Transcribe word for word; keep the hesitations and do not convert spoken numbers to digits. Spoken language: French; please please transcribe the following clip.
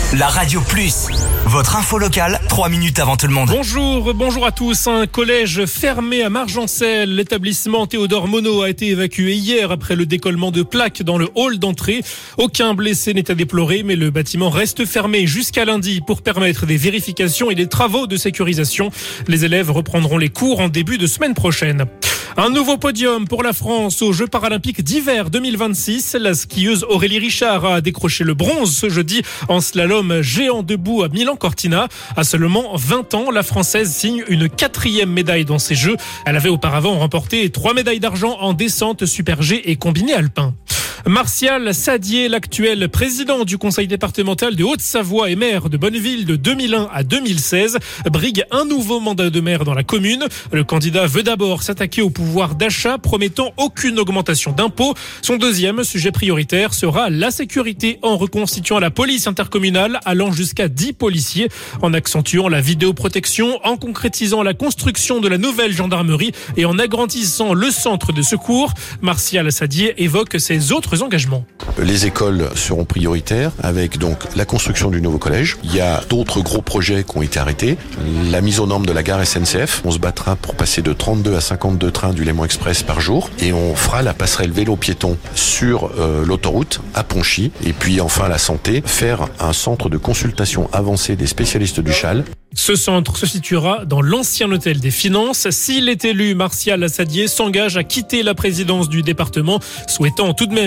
La Radio Plus, votre info locale, trois minutes avant tout le monde. Bonjour, bonjour à tous. Un collège fermé à Margencel. L'établissement Théodore Monod a été évacué hier après le décollement de plaques dans le hall d'entrée. Aucun blessé n'est à déplorer, mais le bâtiment reste fermé jusqu'à lundi pour permettre des vérifications et des travaux de sécurisation. Les élèves reprendront les cours en début de semaine prochaine. Un nouveau podium pour la France aux Jeux paralympiques d'hiver deux mille vingt-six. La skieuse Aurélie Richard a décroché le bronze ce jeudi en slalom géant debout à Milan-Cortina. À seulement vingt ans, la Française signe une quatrième médaille dans ces Jeux. Elle avait auparavant remporté trois médailles d'argent en descente super G et combiné alpin. Martial Sadier, l'actuel président du conseil départemental de Haute-Savoie et maire de Bonneville de deux mille un à deux mille seize, brigue un nouveau mandat de maire dans la commune. Le candidat veut d'abord s'attaquer au pouvoir d'achat, promettant aucune augmentation d'impôts. Son deuxième sujet prioritaire sera la sécurité en reconstituant la police intercommunale, allant jusqu'à dix policiers, en accentuant la vidéoprotection, en concrétisant la construction de la nouvelle gendarmerie et en agrandissant le centre de secours. Martial Sadier évoque ses autres engagements. Les écoles seront prioritaires avec donc la construction du nouveau collège. Il y a d'autres gros projets qui ont été arrêtés. La mise aux normes de la gare S N C F. On se battra pour passer de trente-deux à cinquante-deux trains du Léman Express par jour. Et on fera la passerelle vélo-piéton sur euh, l'autoroute à Ponchy. Et puis enfin la santé, faire un centre de consultation avancé des spécialistes du châle. Ce centre se situera dans l'ancien hôtel des Finances. S'il est élu, Martial Sadier s'engage à quitter la présidence du département, souhaitant tout de même